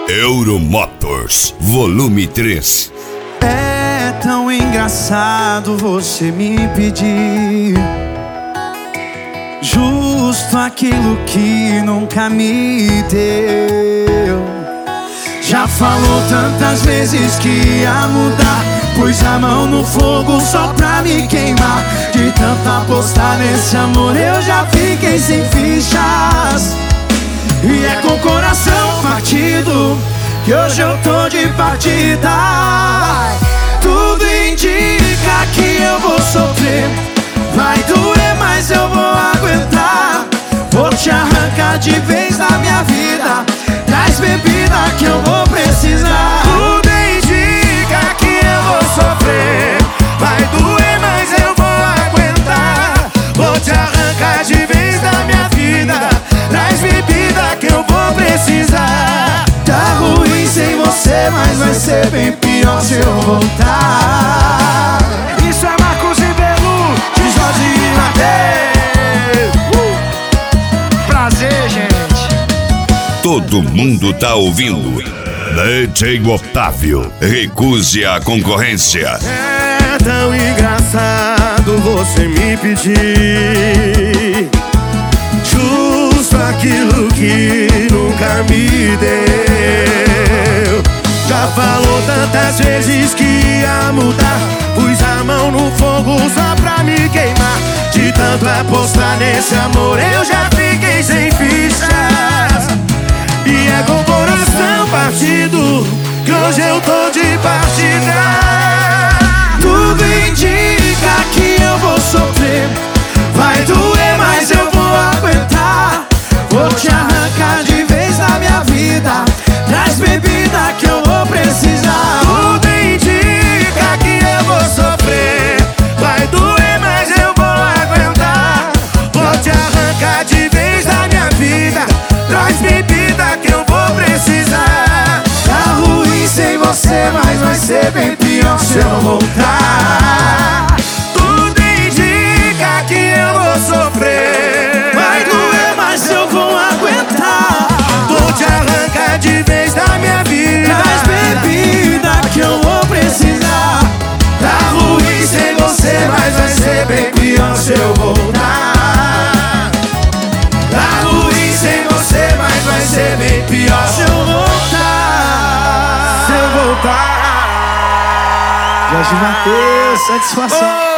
Euromotors, volume 3. É tão engraçado você me pedir justo aquilo que nunca me deu. Já falou tantas vezes que ia mudar, pus a mão no fogo só pra me queimar. De tanto apostar nesse amor eu já fiquei sem fichas. E é com o coração partido que hoje eu tô de partida. Tudo indica que eu vou sofrer, vai doer, mas eu vou aguentar. Vou te arrancar de vez da minha vida, traz bebida que eu vou precisar. Tudo indica que eu vou sofrer, vai doer, mas eu vou aguentar. Vou te arrancar de vez da minha vida, traz bebida que eu vou precisar. Tá ruim sem você, mas vai ser bem pior se eu voltar. Isso é Marcos Ribeiro, de Jorge e Mateus. Prazer, gente. Todo mundo tá ouvindo. DJ Otávio, recuse a concorrência. É tão engraçado você me pedir justo aquilo que nunca me deu. Já falou tantas vezes que ia mudar, pus a mão no fogo só pra me queimar. De tanto apostar nesse amor eu já fiquei sem fichas. E é com o coração partido que hoje eu tô de partida. Tudo indica que eu vou sofrer, vai doer, mas eu vou aguentar. Vou te arrancar de vez da minha vida, traz bebida que eu vou precisar. Tudo indica que eu vou sofrer, vai doer, mas eu vou aguentar. Vou te arrancar de vez da minha vida, traz bebida que eu vou precisar. Tá ruim sem você, mas vai ser bem pior se eu voltar. Tudo indica que eu vou sofrer, Vai doer, mas eu vou aguentar. vou te arrancar de vez da minha vida, Traz bebida que eu vou precisar. Tá ruim sem você, mas vai ser bem pior se eu voltar. Tá ruim sem você, mas vai ser bem pior se eu voltar. se eu voltar. Jorge Mateus, satisfação.